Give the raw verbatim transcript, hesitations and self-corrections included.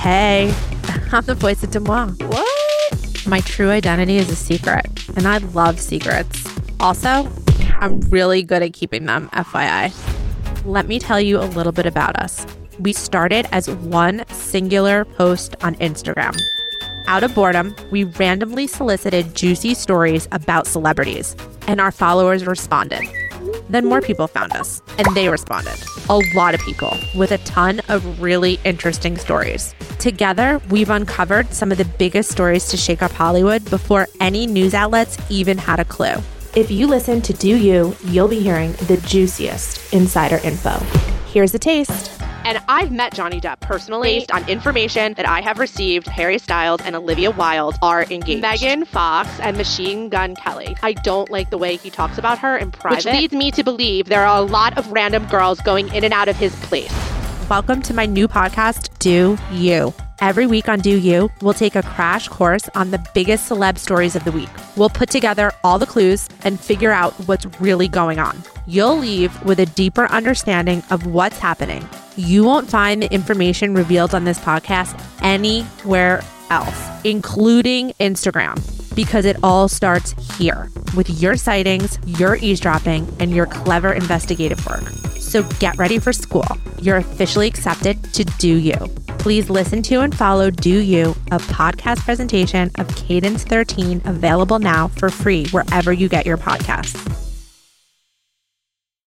Hey, I'm the voice of Demois. What? My true identity is a secret, and I love secrets. Also, I'm really good at keeping them, F Y I. Let me tell you a little bit about us. We started as one singular post on Instagram. Out of boredom, we randomly solicited juicy stories about celebrities, and our followers responded. Then more people found us, and they responded. A lot of people, with a ton of really interesting stories. Together, we've uncovered some of the biggest stories to shake up Hollywood before any news outlets even had a clue. If you listen to Do You, you'll be hearing the juiciest insider info. Here's a taste. And I've met Johnny Depp personally based on information that I have received. Harry Styles and Olivia Wilde are engaged. Megan Fox and Machine Gun Kelly. I don't like the way he talks about her in private, which leads me to believe there are a lot of random girls going in and out of his place. Welcome to my new podcast, Do You. Every week on Do You, we'll take a crash course on the biggest celeb stories of the week. We'll put together all the clues and figure out what's really going on. You'll leave with a deeper understanding of what's happening. You won't find the information revealed on this podcast anywhere else, including Instagram, because it all starts here with your sightings, your eavesdropping, and your clever investigative work. So get ready for school. You're officially accepted to Do You. Please listen to and follow Do You, a podcast presentation of Cadence thirteen, available now for free wherever you get your podcasts.